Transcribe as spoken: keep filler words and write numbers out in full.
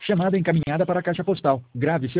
Chamada encaminhada para a caixa postal. Grave seu